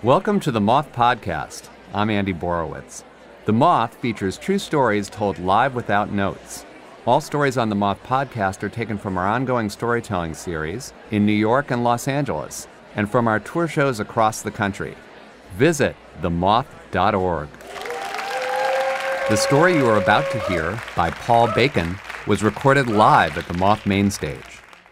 Welcome to the Moth Podcast. I'm Andy Borowitz. The Moth features true stories told live without notes. All stories on the Moth Podcast are taken from our ongoing storytelling series in New York and Los Angeles, and from our tour shows across the country. Visit themoth.org. The story you are about to hear by Paul Bacon was recorded live at the Moth main stage.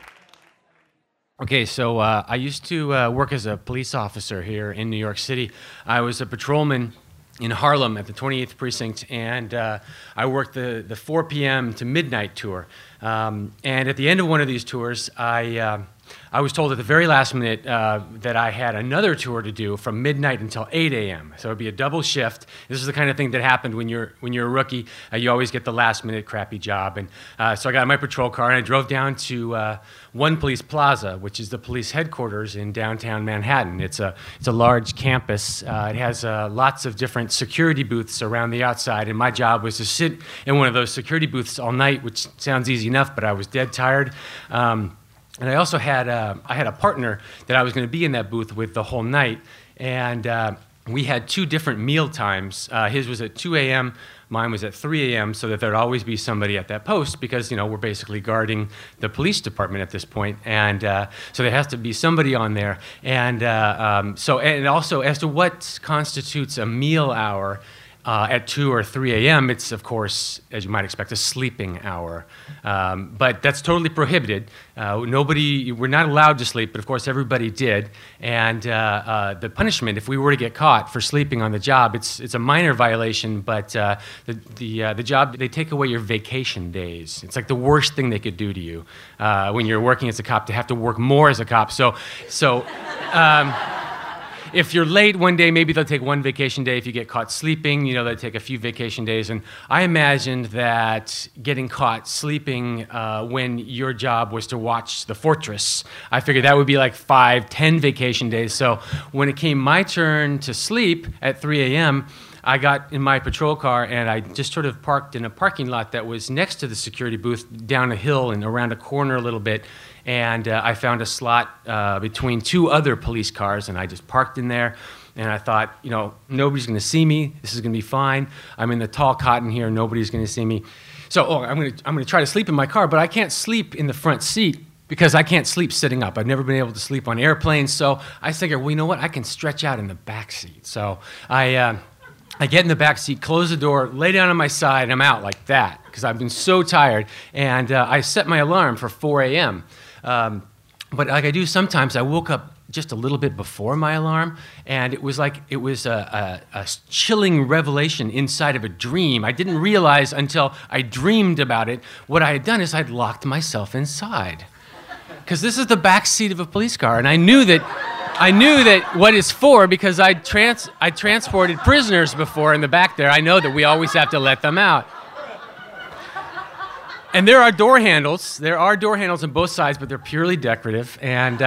Okay, so I used to work as a police officer here in New York City. I was a patrolman in Harlem at the 28th Precinct, and I worked the 4 p.m. to midnight tour. And at the end of one of these tours, I was told at the very last minute that I had another tour to do from midnight until 8 a.m. So it'd be a double shift. This is the kind of thing that happened when you're a rookie. You always get the last minute crappy job. And so I got in my patrol car and I drove down to One Police Plaza, which is the police headquarters in downtown Manhattan. It's a large campus. It has lots of different security booths around the outside. And my job was to sit in one of those security booths all night, which sounds easy enough, but I was dead tired. And I also had a partner that I was going to be in that booth with the whole night, and we had two different meal times. His was at 2 a.m., mine was at 3 a.m., so that there'd always be somebody at that post because, we're basically guarding the police department at this point, and so there has to be somebody on there. And and also as to what constitutes a meal hour, at 2 or 3 a.m., it's, of course, as you might expect, a sleeping hour. But that's totally prohibited. We're not allowed to sleep, but of course everybody did. And the punishment, if we were to get caught for sleeping on the job, it's a minor violation, but the job, they take away your vacation days. It's like the worst thing they could do to you when you're working as a cop, to have to work more as a cop. So if you're late one day, maybe they'll take one vacation day. If you get caught sleeping, they'll take a few vacation days. And I imagined that getting caught sleeping when your job was to watch The Fortress, I figured that would be like 5-10 vacation days. So when it came my turn to sleep at 3 a.m., I got in my patrol car and I just sort of parked in a parking lot that was next to the security booth, down a hill and around a corner a little bit. And I found a slot between two other police cars, and I just parked in there. And I thought, nobody's going to see me. This is going to be fine. I'm in the tall cotton here. Nobody's going to see me. So I'm going to try to sleep in my car, but I can't sleep in the front seat because I can't sleep sitting up. I've never been able to sleep on airplanes. So I figured, well, you know what? I can stretch out in the back seat. So I get in the back seat, close the door, lay down on my side, and I'm out like that because I've been so tired. And I set my alarm for 4 a.m. But like I do sometimes, I woke up just a little bit before my alarm, and it was a chilling revelation inside of a dream. I didn't realize until I dreamed about it. What I had done is I'd locked myself inside. Because this is the back seat of a police car, and I knew that what it's for because I transported prisoners before in the back there. I know that we always have to let them out. And there are door handles. There are door handles on both sides, but they're purely decorative. And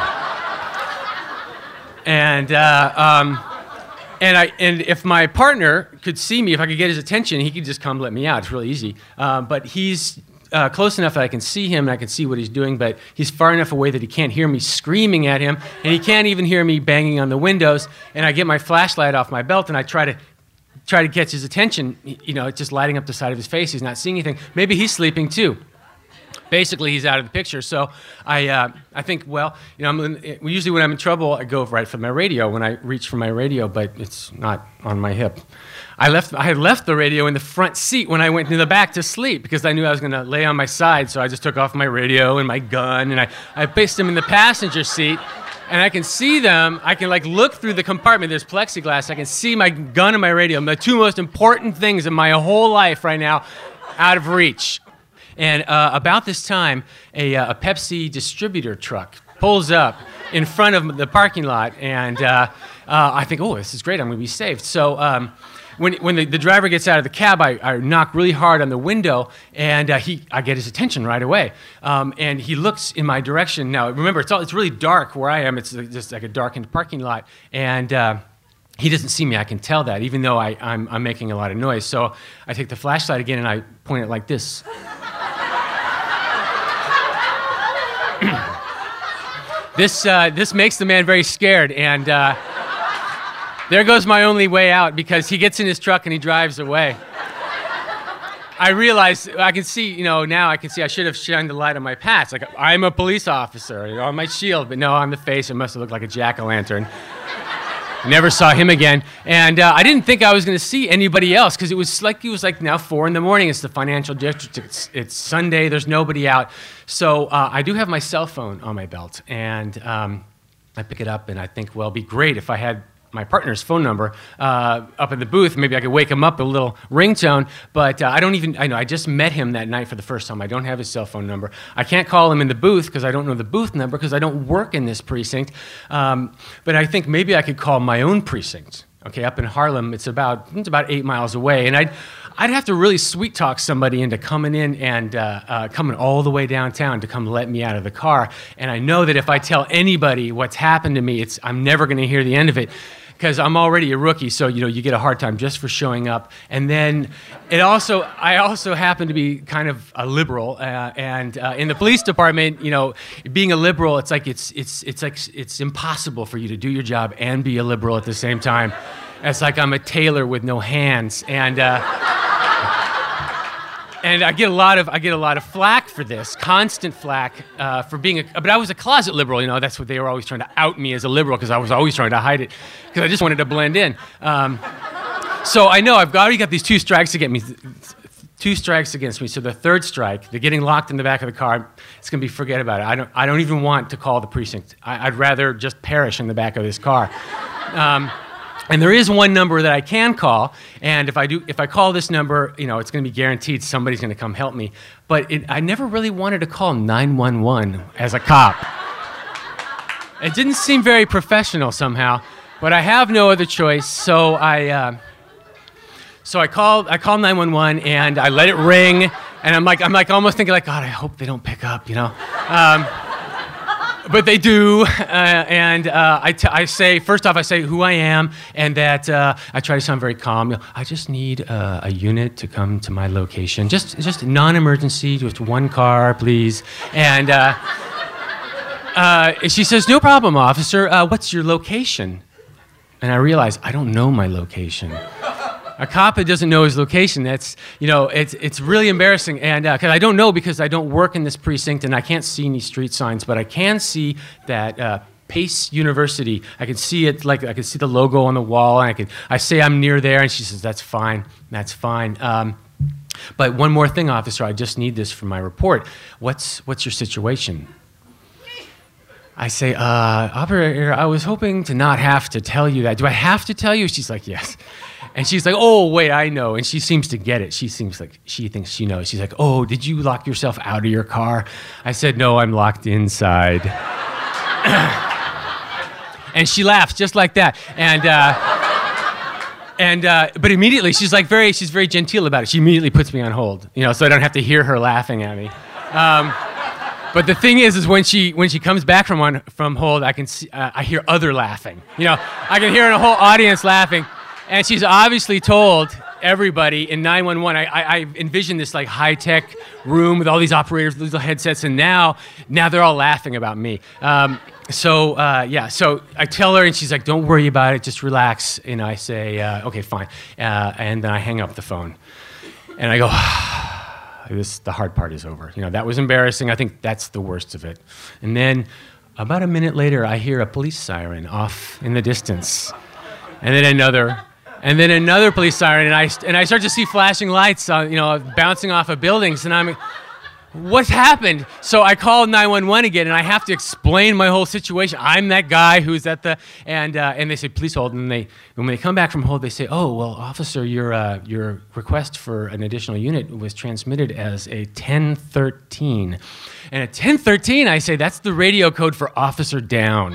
if my partner could see me, if I could get his attention, he could just come let me out. It's really easy. But he's close enough that I can see him and I can see what he's doing, but he's far enough away that he can't hear me screaming at him, and he can't even hear me banging on the windows. And I get my flashlight off my belt and I try to catch his attention. It's just lighting up the side of his face. He's not seeing anything. Maybe he's sleeping too. Basically, he's out of the picture. So I think, usually when I'm in trouble, I go right for my radio when I reach for my radio, but it's not on my hip. I had left the radio in the front seat when I went into the back to sleep because I knew I was going to lay on my side. So I just took off my radio and my gun, and I placed them in the passenger seat. And I can see them. I can look through the compartment. There's plexiglass. I can see my gun and my radio. The two most important things in my whole life right now, out of reach. And about this time, a Pepsi distributor truck pulls up in front of the parking lot, and I think, oh, this is great. I'm going to be saved. So when the driver gets out of the cab, I knock really hard on the window, and I get his attention right away. And he looks in my direction. Now, remember, it's really dark where I am. It's just like a darkened parking lot, and he doesn't see me. I can tell that, even though I'm making a lot of noise. So I take the flashlight again, and I point it like this. This makes the man very scared, and There goes my only way out, because he gets in his truck and he drives away. I realize, I can see, now I can see I should have shined the light on my patch. Like, I'm a police officer, on my shield, but no, on the face, it must have looked like a jack-o'-lantern. Never saw him again. And I didn't think I was going to see anybody else, because it was like now 4 in the morning. It's the financial district. It's Sunday. There's nobody out. So I do have my cell phone on my belt. And I pick it up, and I think, well, it'd be great if I had my partner's phone number up in the booth. Maybe I could wake him up with a little ringtone, but I just met him that night for the first time. I don't have his cell phone number. I can't call him in the booth because I don't know the booth number, because I don't work in this precinct. But I think maybe I could call my own precinct. Okay, up in Harlem, it's about 8 miles away, and I'd have to really sweet talk somebody into coming in and coming all the way downtown to come let me out of the car. And I know that if I tell anybody what's happened to me, I'm never going to hear the end of it, because I'm already a rookie. So you get a hard time just for showing up. And then I also happen to be kind of a liberal, and in the police department, being a liberal, it's like it's impossible for you to do your job and be a liberal at the same time. It's like I'm a tailor with no hands, and I get a lot of flack for this, constant flack for being but I was a closet liberal, that's what they were always trying to out me as a liberal, because I was always trying to hide it, because I just wanted to blend in. So I know I've already got these 2 strikes against me. 2 strikes against me. So the third strike, the getting locked in the back of the car, it's gonna be forget about it. I don't even want to call the precinct. I'd rather just perish in the back of this car. And there is one number that I can call, and if I call this number, it's going to be guaranteed somebody's going to come help me. But I never really wanted to call 911 as a cop. It didn't seem very professional somehow, but I have no other choice. So I call 911, and I let it ring, and I'm like almost thinking like, God, I hope they don't pick up, But they do, and I say, first off, I say who I am, and that I try to sound very calm. I just need a unit to come to my location, just non-emergency, just 1 car, please. And she says, no problem, officer. What's your location? And I realize I don't know my location. A cop that doesn't know his location, that's, it's really embarrassing. And because I don't know, because I don't work in this precinct and I can't see any street signs, but I can see that Pace University. I can see it, like I can see the logo on the wall, and I say I'm near there, and she says, that's fine. But one more thing, officer, I just need this for my report. What's your situation? I say, operator, I was hoping to not have to tell you that. Do I have to tell you? She's like, yes. And she's like, oh, wait, I know. And she seems to get it. She seems like she thinks she knows. She's like, oh, did you lock yourself out of your car? I said, no, I'm locked inside. And she laughs just like that. But immediately, she's very genteel about it. She immediately puts me on hold, so I don't have to hear her laughing at me. But the thing is when she comes back from hold, I can see, I hear other laughing. I can hear a whole audience laughing. And she's obviously told everybody in 911. I envision this like high-tech room with all these operators, little headsets, and now they're all laughing about me. So I tell her, and she's like, don't worry about it, just relax. And I say, okay, fine. And then I hang up the phone. And I go, the hard part is over. That was embarrassing. I think that's the worst of it. And then about a minute later, I hear a police siren off in the distance. And then another police siren, and I start to see flashing lights, bouncing off of buildings, and I'm, what's happened? So I call 911 again, and I have to explain my whole situation. I'm that guy who's at the, and they say, please hold, and when they come back from hold, they say, oh, well, officer, your request for an additional unit was transmitted as a 1013. And a 1013, I say, that's the radio code for officer down.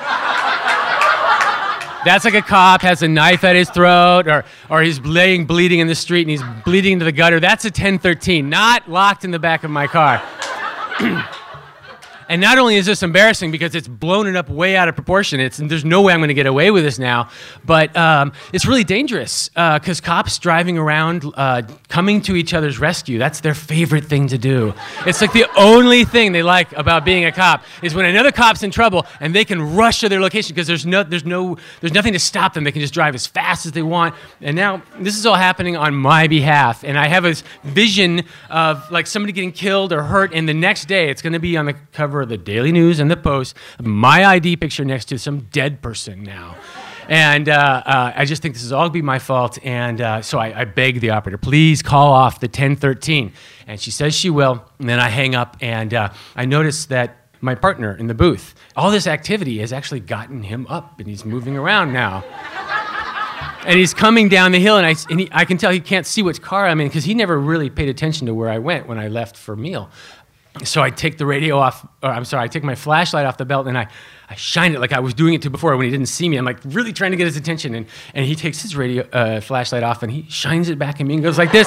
That's like a cop has a knife at his throat, or he's laying bleeding in the street and he's bleeding into the gutter. That's a 1013, not locked in the back of my car. And not only is this embarrassing because it's blown it up way out of proportion, there's no way I'm going to get away with this now, but it's really dangerous because cops driving around coming to each other's rescue, that's their favorite thing to do. It's like the only thing they like about being a cop is when another cop's in trouble and they can rush to their location because there's nothing to stop them. They can just drive as fast as they want. And now this is all happening on my behalf, and I have this vision of like somebody getting killed or hurt, and the next day it's going to be on the cover of the Daily News and the Post, my ID picture next to some dead person now. And I just think this is all going to be my fault. And so I beg the operator, please call off the 1013. And she says she will. And then I hang up, and I notice that my partner in the booth, all this activity has actually gotten him up, and he's moving around now. And he's coming down the hill, and I can tell he can't see which car I'm in because he never really paid attention to where I went when I left for a meal. So I take the radio off, I take my flashlight off the belt, and I shine it like I was doing it to before when he didn't see me. I'm like really trying to get his attention, and he takes his radio flashlight off, and he shines it back at me and goes like this.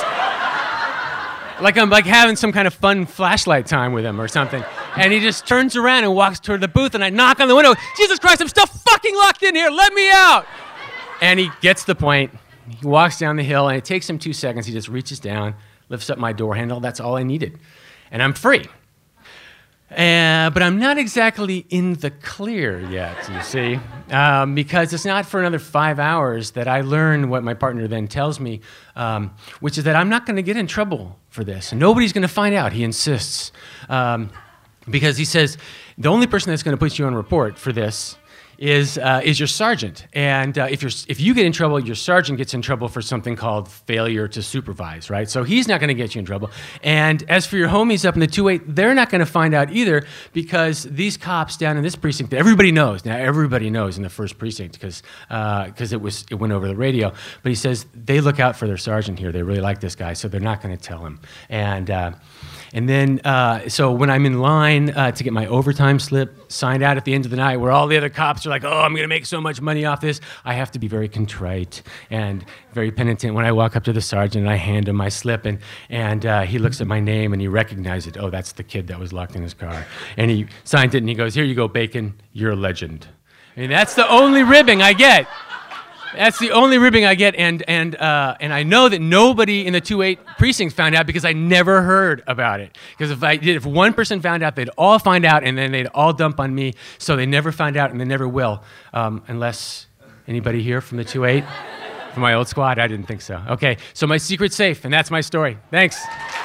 Like I'm like having some kind of fun flashlight time with him or something. And he just turns around and walks toward the booth, and I knock on the window. Jesus Christ, I'm still fucking locked in here. Let me out. And he gets the point. He walks down the hill, and it takes him 2 seconds. He just reaches down, lifts up my door handle. That's all I needed. And I'm free. But I'm not exactly in the clear yet, you see, because it's not for another 5 hours that I learn what my partner then tells me, which is that I'm not going to get in trouble for this. Nobody's going to find out, he insists, because he says the only person that's going to put you on report for this is your sergeant. And if you get in trouble, your sergeant gets in trouble for something called failure to supervise, right? So he's not going to get you in trouble. And as for your homies up in the 2-8, they're not going to find out either because these cops down in this precinct, everybody knows. Now, everybody knows in the first precinct because it went over the radio. But he says they look out for their sergeant here. They really like this guy, so they're not going to tell him. And then, so when I'm in line to get my overtime slip signed out at the end of the night where all the other cops are like, oh, I'm going to make so much money off this, I have to be very contrite and very penitent when I walk up to the sergeant and I hand him my slip, and he looks at my name and he recognizes it. Oh, that's the kid that was locked in his car. And he signs it and he goes, here you go, Bacon, you're a legend. I mean, that's the only ribbing I get. That's the only ribbing I get, and I know that nobody in the 2-8 precinct found out because I never heard about it. Because if one person found out, they'd all find out, and then they'd all dump on me. So they never found out, and they never will, unless anybody here from the 2-8, from my old squad. I didn't think so. Okay, so my secret's safe, and that's my story. Thanks.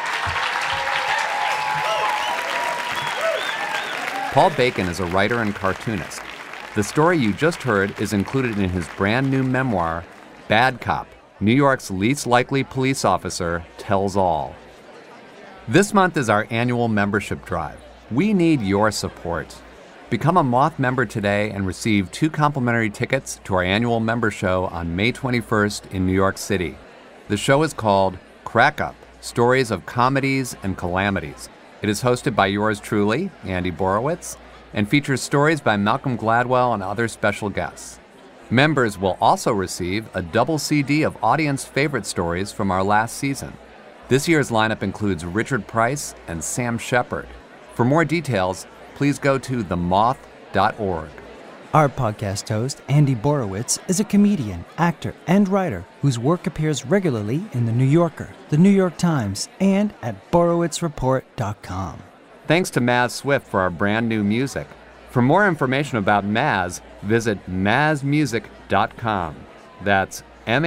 Paul Bacon is a writer and cartoonist. The story you just heard is included in his brand new memoir, Bad Cop, New York's least likely police officer tells all. This month is our annual membership drive. We need your support. Become a Moth member today and receive 2 complimentary tickets to our annual member show on May 21st in New York City. The show is called Crack Up, Stories of Comedies and Calamities. It is hosted by yours truly, Andy Borowitz, and features stories by Malcolm Gladwell and other special guests. Members will also receive a double CD of audience favorite stories from our last season. This year's lineup includes Richard Price and Sam Shepard. For more details, please go to themoth.org. Our podcast host, Andy Borowitz, is a comedian, actor, and writer whose work appears regularly in The New Yorker, The New York Times, and at BorowitzReport.com. Thanks to Maz Swift for our brand new music. For more information about Maz, visit mazmusic.com. That's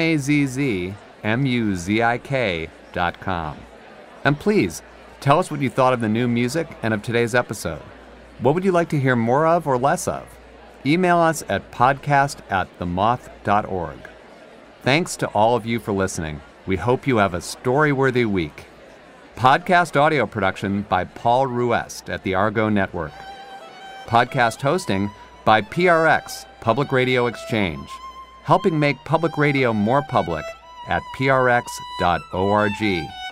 MAZZMUZIK.com. And please, tell us what you thought of the new music and of today's episode. What would you like to hear more of or less of? Email us at podcast@themoth.org. Thanks to all of you for listening. We hope you have a story-worthy week. Podcast audio production by Paul Ruest at the Argo Network. Podcast hosting by PRX, Public Radio Exchange, helping make public radio more public at prx.org.